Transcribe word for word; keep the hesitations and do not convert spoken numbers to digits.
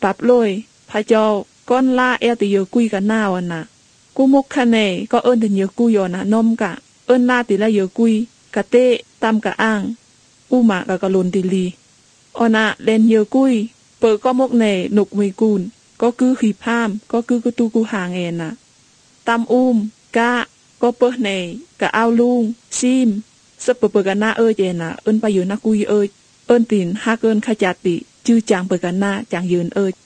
ปับลอยพระเจ้าก้อนล่าเอลติเยกุยกันหน้าวันน่ะกูมุกคะเนก็เอิ้นถึงเยกุยนะนมกะเอิ้นล่าติละเยกุยกะเตะตำกะอ่างอูหมากะกะลุนติลีออนะเล่นเยกุยเปิดก็มกเนหนุกมีกูนก็คือขีพามก็คือกระตูกูหางเอ็นน่ะตำอุ้มกะก็เปิดเนกะเอาลุงซิมสเปเปกันหน้าเอ้ยเจน่ะเอิ้นไปอยู่นักกุยเอ้ยเอิ้นตีนฮักเอิ้นขจัดติจื้อจางเปิดกันหน้าจางยืนเอ้ย